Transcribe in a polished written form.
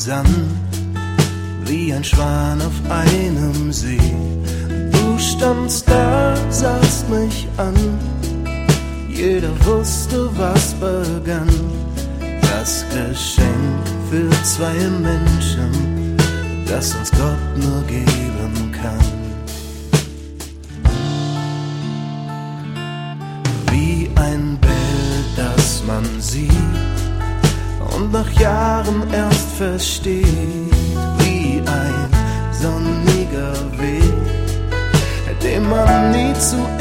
Sand, wie ein Schwan auf einem See. Du standst da, sahst mich an, jeder wusste, was begann. Das Geschenk für zwei Menschen, das uns Gott nur geben kann. Wie ein Bild, das man sieht und nach Jahren erst versteht. Wie ein sonniger Weg, den man nie zu